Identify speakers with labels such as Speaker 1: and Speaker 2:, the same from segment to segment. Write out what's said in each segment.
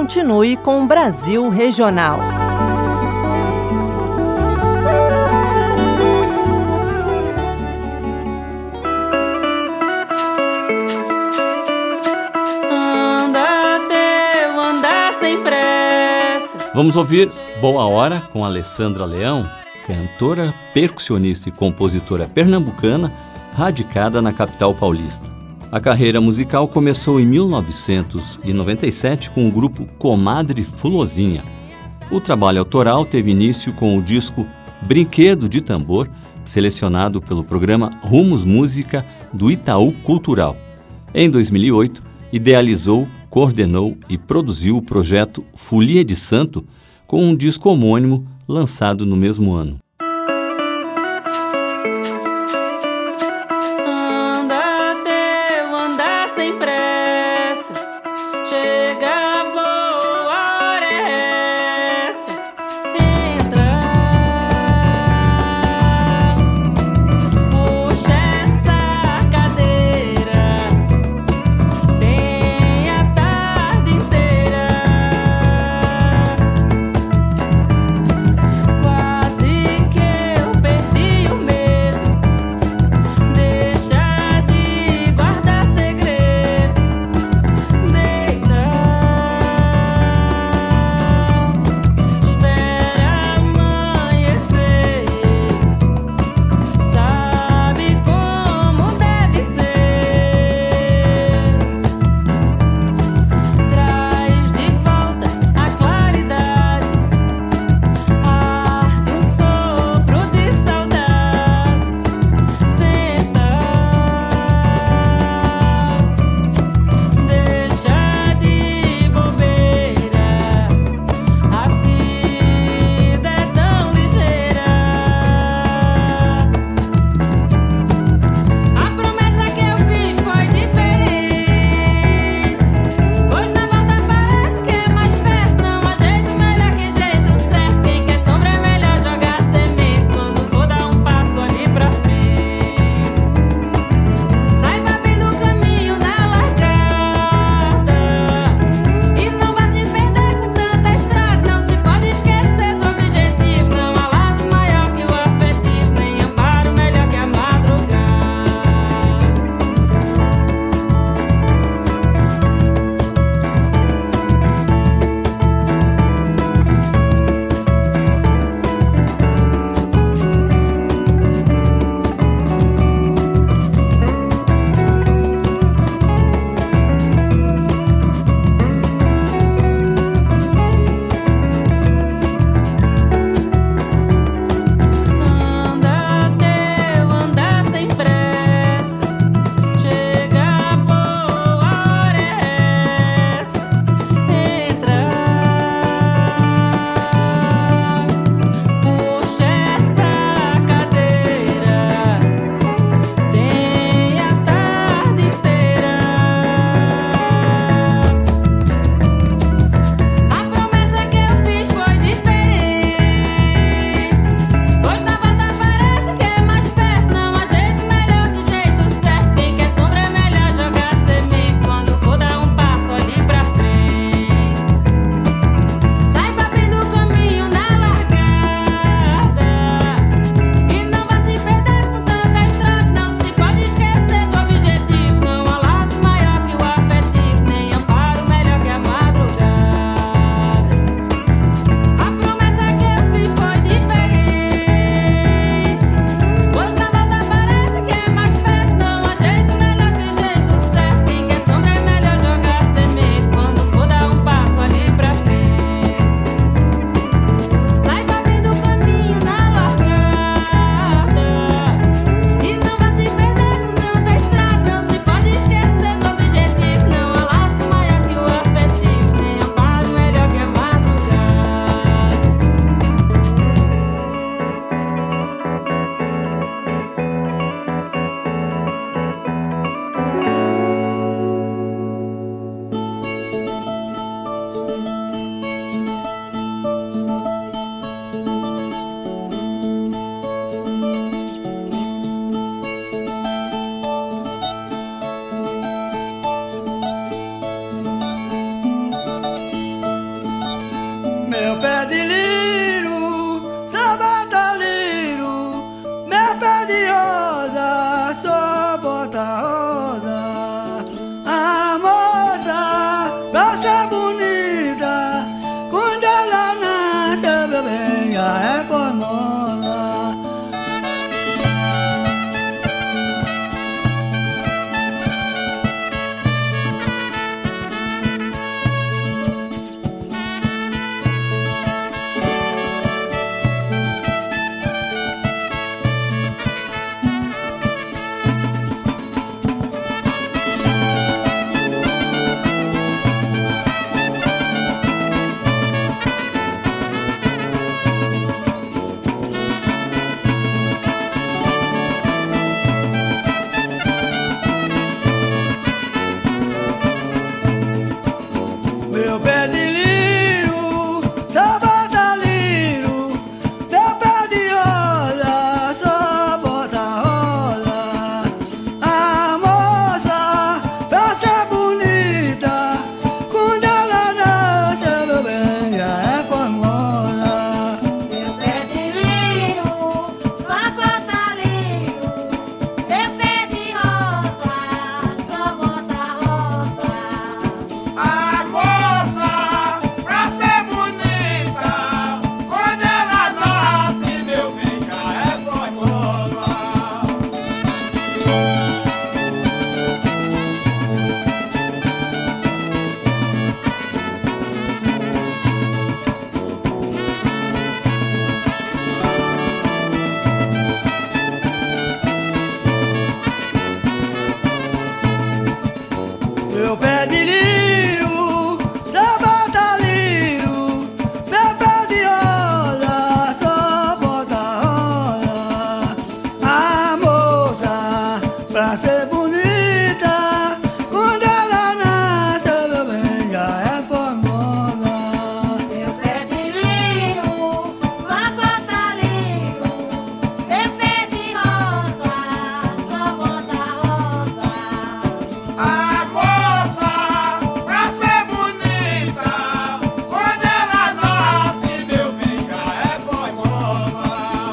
Speaker 1: continue com o Brasil Regional.
Speaker 2: Vamos ouvir Boa Hora com Alessandra Leão, cantora, percussionista e compositora pernambucana, radicada na capital paulista. A carreira musical começou em 1997 com o grupo Comadre Fulozinha. O trabalho autoral teve início com o disco Brinquedo de Tambor, selecionado pelo programa Rumos Música do Itaú Cultural. Em 2008, idealizou, coordenou e produziu o projeto Folia de Santo, com um disco homônimo lançado no mesmo ano.
Speaker 3: Quase meu pé de lírio, seu batalhiro, meu pé de rosa, só bota rosa. A moça, pra ser bonita, quando ela nasce, meu bem, já é formosa.
Speaker 4: Meu pé de lírio, só bota lírio, meu pé de rosa, só bota rosa.
Speaker 5: A moça, pra ser bonita, quando ela nasce, meu bem, já é formosa.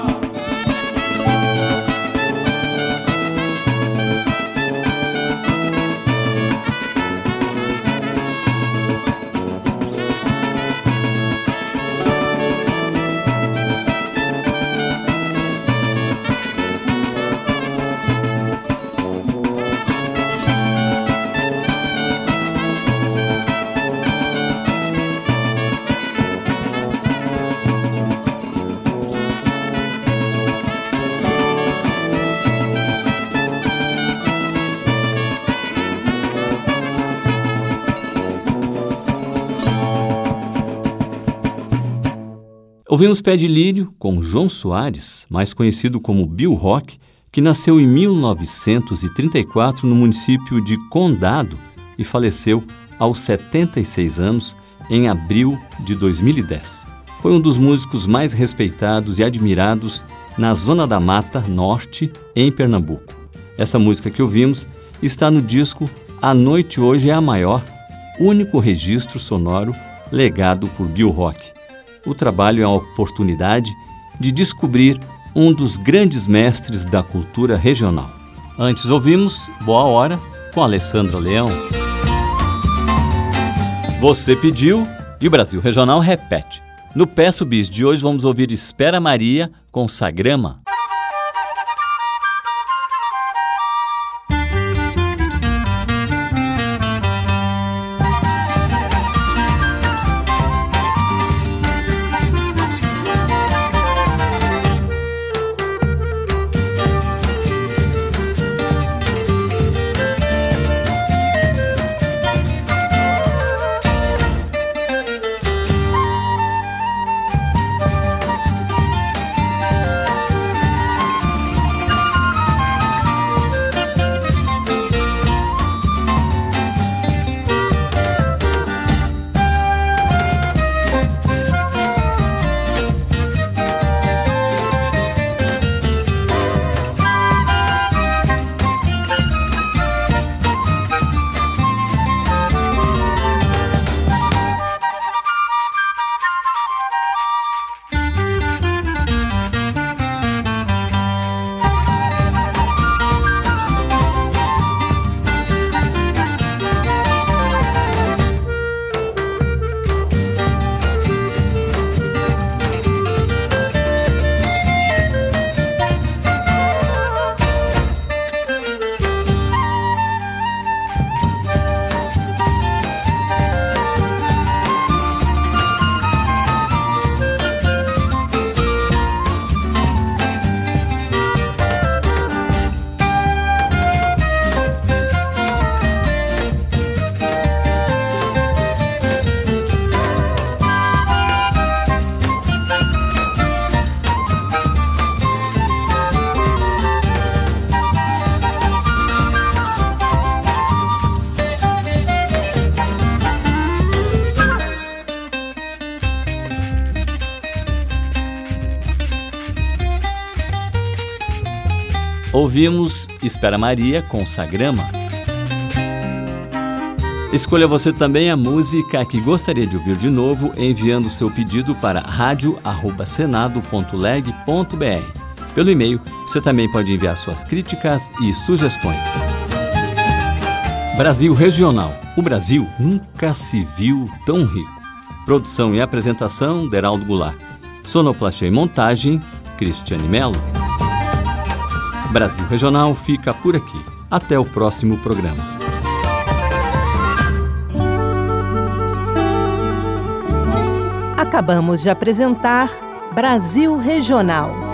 Speaker 2: Ouvimos Pé de Lírio com João Soares, mais conhecido como Bill Rock, que nasceu em 1934 no município de Condado e faleceu aos 76 anos em abril de 2010. Foi um dos músicos mais respeitados e admirados na Zona da Mata Norte, em Pernambuco. Essa música que ouvimos está no disco A Noite Hoje é a Maior, único registro sonoro legado por Bill Rock. O trabalho é a oportunidade de descobrir um dos grandes mestres da cultura regional. Antes ouvimos Boa Hora com Alessandra Leão. Você pediu e o Brasil Regional repete. No Peço Bis de hoje vamos ouvir Espera Maria com Sagrama. Ouvimos Espera Maria com Sagrama. Escolha você também a música que gostaria de ouvir de novo enviando seu pedido para radio@senado.leg.br. Pelo e-mail, você também pode enviar suas críticas e sugestões. Brasil Regional. O Brasil nunca se viu tão rico. Produção e apresentação, Deraldo Goulart. Sonoplastia e montagem, Cristiane Mello. Brasil Regional fica por aqui. Até o próximo programa.
Speaker 1: Acabamos de apresentar Brasil Regional.